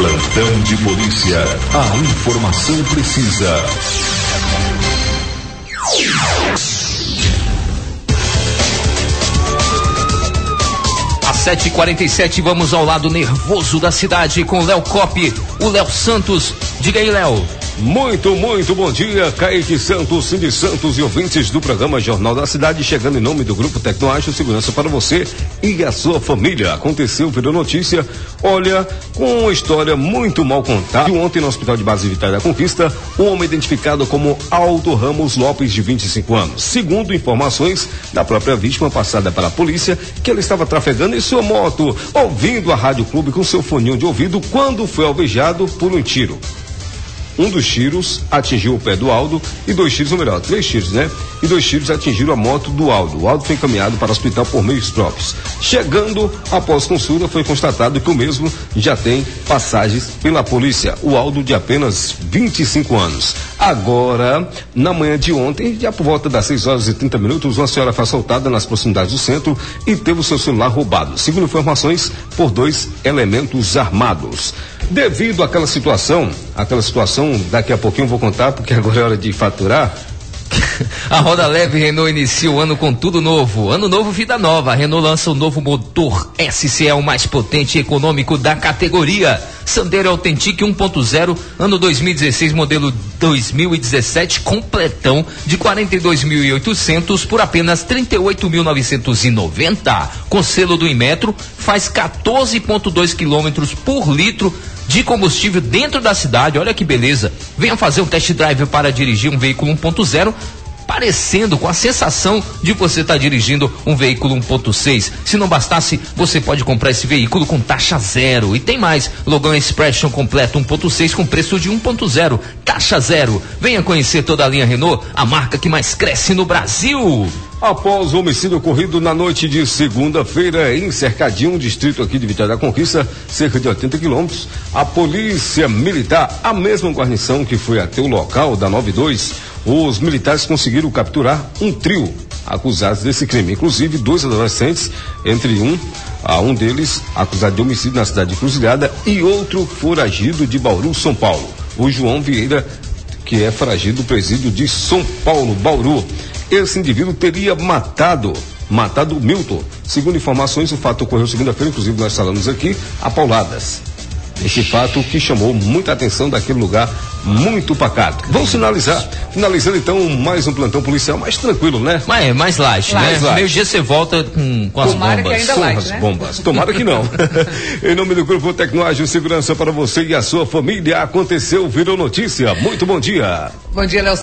Plantão de polícia. A informação precisa. Às 7h47, vamos ao lado nervoso da cidade com o Léo Coppi, o Léo Santos. Diga aí, Léo. Muito bom dia, Kaique Santos, Cindy Santos e ouvintes do programa Jornal da Cidade, chegando em nome do Grupo Tecnoagro, segurança para você e a sua família. Aconteceu, virou notícia, olha, com uma história muito mal contada. Ontem no Hospital de Base Vitória da Conquista, um homem identificado como Aldo Ramos Lopes, de 25 anos. Segundo informações da própria vítima passada pela polícia, que ele estava trafegando em sua moto, ouvindo a Rádio Clube com seu foninho de ouvido, quando foi alvejado por um tiro. Um dos tiros atingiu o pé do Aldo e 2 tiros, ou melhor, 3 tiros, né? E 2 tiros atingiram a moto do Aldo. O Aldo foi encaminhado para o hospital por meios próprios. Chegando, após consulta, foi constatado que o mesmo já tem passagens pela polícia. O Aldo, de apenas 25 anos. Agora, na manhã de ontem, já por volta das 6h30, uma senhora foi assaltada nas proximidades do centro e teve o seu celular roubado. Segundo informações, por 2 elementos armados. Devido àquela situação, daqui a pouquinho eu vou contar, porque agora é hora de faturar. A Roda Leve Renault inicia o ano com tudo novo. Ano novo, vida nova. A Renault lança o novo motor SCE, o mais potente e econômico da categoria. Sandero Authentic 1.0, ano 2016, modelo 2017, completão, de 42.800 por apenas 38.990. Com selo do Inmetro, faz 14,2 km por litro de combustível dentro da cidade. Olha que beleza. Venha fazer um test drive para dirigir um veículo 1.0, parecendo com a sensação de você estar dirigindo um veículo 1.6. Se não bastasse, você pode comprar esse veículo com taxa zero. E tem mais, Logan Expression completo 1.6 com preço de 1.0, taxa zero. Venha conhecer toda a linha Renault, a marca que mais cresce no Brasil. Após o homicídio ocorrido na noite de segunda-feira em Cercadinho, distrito aqui de Vitória da Conquista, cerca de 80 quilômetros, a polícia militar, a mesma guarnição que foi até o local da 92, os militares conseguiram capturar um trio acusados desse crime, inclusive 2 adolescentes, entre um deles acusado de homicídio na cidade de Cruzilhada e outro foragido de Bauru, São Paulo, o João Vieira, que é foragido do presídio de São Paulo, Bauru. Esse indivíduo teria matado o Milton. Segundo informações, o fato ocorreu segunda-feira, inclusive nós falamos aqui, a pauladas. Esse fato que chamou muita atenção daquele lugar muito pacato. Vamos finalizando então mais um plantão policial mais tranquilo, né? Mas mais light, né? Meio-dia você volta com as Tomara bombas. Que ainda light, né? Bombas. Tomara que não. Em nome do Grupo Tecnoagro, segurança para você e a sua família. Aconteceu, virou notícia. Muito bom dia. Bom dia, Léo.